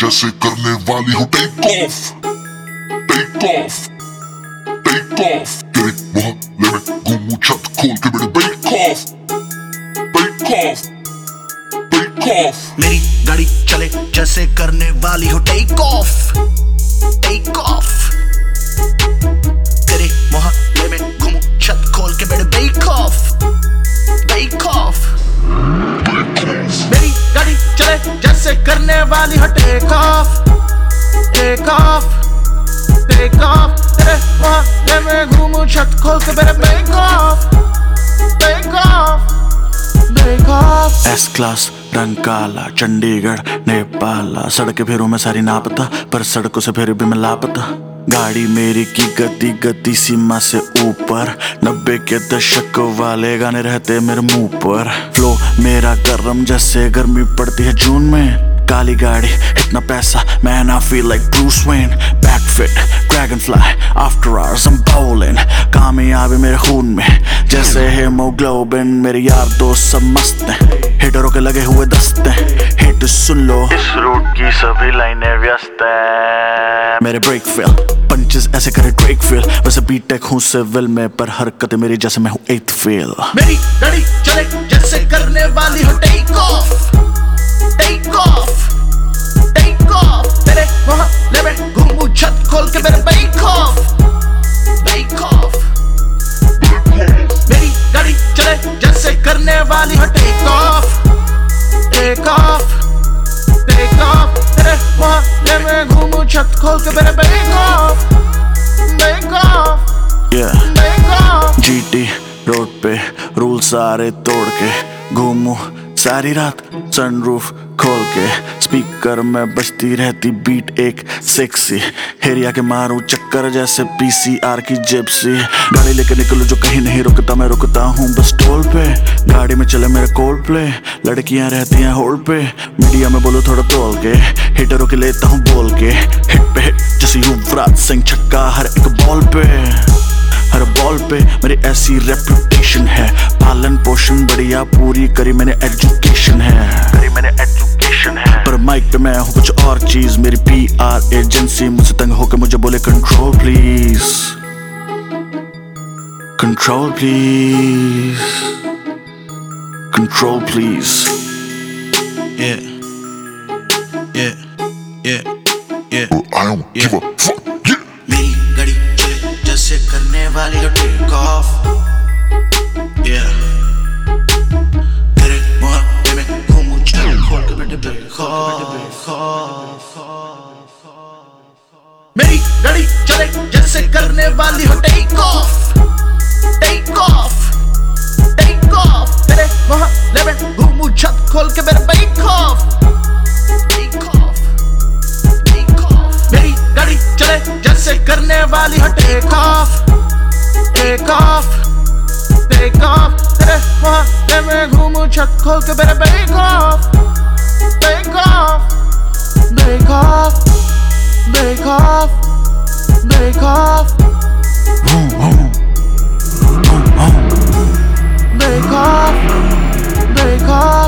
जैसे करने वाली हो take off, take off, take off. तेरे मोहल्ले में घूमूं छत खोल के बेटे back off, back off, back off. मेरी गाड़ी चले जैसे करने वाली हो टेक ऑफ, टेक ऑफ। तेरे मोहल्ले में घूमूं छत खोल के बेटे बेक ऑफ, बेक ऑफ। मेरी गाड़ी चले जैसे करने वाली हो take off, take off, take off. तेरे मोहल्ले में घूमूं छत खोल के बेटे back off, back off, back off. S class रंग काला चंडीगढ़ नेपाला, सड़कें फिरों में सारी नापता पर सड़कों से फिर भी मैं लापता। गाड़ी मेरी की गति गति सीमा से ऊपर, 90 के दशक वाले गाने रहते मेरे मुंह पर। फ्लो मेरा गरम जैसे गर्मी पड़ती है जून में। काली गाड़ी इतना पैसा man I feel like Bruce Wayne. बैकफिट dragonfly after hours I'm bowling। कामयाबी मेरे खून में जैसे हेमोग्लोबिन। मेरे यार दोस्त सब मस्त हैं, हिटरों के लगे हुए दस्ते। हिट सुन लो, इस रूट की सभी लाइनें व्यस्त हैं। मेरे ब्रेक फेल पंचेस ऐसे करे ड्रेक फेल। वैसे बीटेक हूँ सिविल में पर हरकतें मेरी जैसे मैं हूँ 8th फेल। मेरी गाड़ी चले जैसे करने वाली हो take off, take off, take off. तेरे मोहल्ले में घूमूं छत खोल के मेरे बेक ऑफ, बेक ऑफ। मेरी गाड़ी चले जैसे करने वाली हो take off, take off, take off. तेरे मोहल्ले में घूमूं छत खोल के मेरे back off, back off, back off. GT road पे रूल सारे तोड़ के घूमूं सारी रात सनरूफ खोल के। स्पीकर में बजती रहती बीट एक सेक्सी, हेरिया के मारूं चक्कर जैसे पीसीआर की जिप्सी। गाड़ी लेके निकलूं जो कहीं नहीं रुकता, मैं रुकता हूँ बस टोल पे। गाड़ी में चले मेरे कोल्ड प्ले, लड़कियां रहती हैं होल्ड पे। मीडिया में बोलो थोड़ा तोल के, हिटरों के लेता हूँ बोल के। हिट पे हिट जैसे युवराज सिंह, छक्का हर एक बॉल पे। हर बॉल पे मेरी ऐसी रेपुटेशन है, पालन पोषण बढ़िया पूरी करी मैंने एजुकेशन है, करी मैंने एजुकेशन है। पर माइक पे मैं हूँ कुछ और चीज। मेरी PR एजेंसी मुझसे तंग होकर मुझे बोले control please, control please, control please. Yeah, yeah, yeah, yeah, I don't give a fuck, yeah। मेरी गाड़ी चले जैसे करने वाली हो टेक ऑफ, yeah। तेरे मोहल्ले में घूमूं छत खोल के बेटे बेक ऑफ। मेरी गाड़ी चले जैसे करने वाली हो take off, take off, take off. तेरे मोहल्ले में घूमूं छत खोल के मेरे back off, back off, back off. मेरी गाड़ी चले जैसे करने वाली हो take off, take off, take off. तेरे मोहल्ले में घूमूं छत खोल के मेरे back off, back off, back off, back off, back off, back off, back off.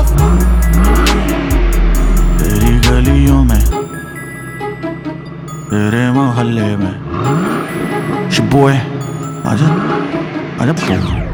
तेरी गलियों में तेरे मोहल्ले में, बॉय आजा आजा।